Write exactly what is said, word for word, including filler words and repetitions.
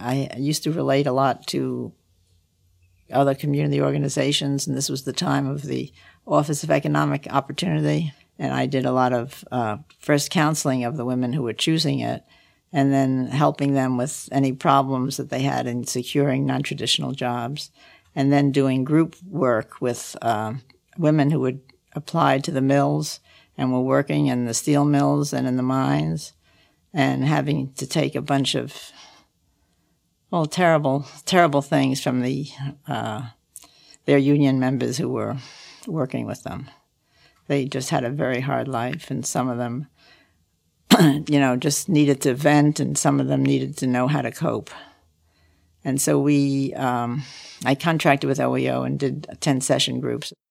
I used to relate a lot to other community organizations, and this was the time of the Office of Economic Opportunity. And I did a lot of uh, first counseling of the women who were choosing it, and then helping them with any problems that they had in securing non-traditional jobs, and then doing group work with uh, women who had applied to the mills and were working in the steel mills and in the mines, and having to take a bunch of, well, terrible, terrible things from the uh, their union members who were working with them. They just had a very hard life, and some of them, you know, just needed to vent, and some of them needed to know how to cope. And so we, um, I contracted with O E O and did ten session groups.